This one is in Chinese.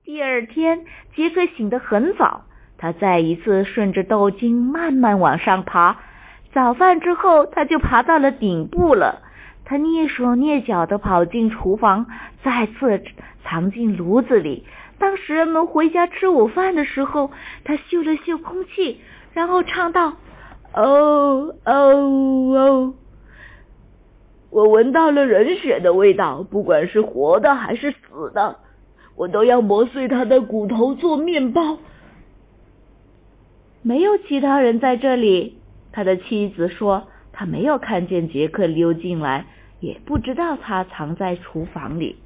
第二天，杰克醒得很早，他再一次顺着豆茎慢慢往上爬。早饭之后，他就爬到了顶部了。他蹑手蹑脚地跑进厨房，再次藏进炉子里。当食人们回家吃午饭的时候，他嗅了嗅空气，然后唱道：哦哦哦，我闻到了人血的味道，不管是活的还是死的，我都要磨碎他的骨头做面包。没有其他人在这里，他的妻子说，他没有看见杰克溜进来，也不知道他藏在厨房里。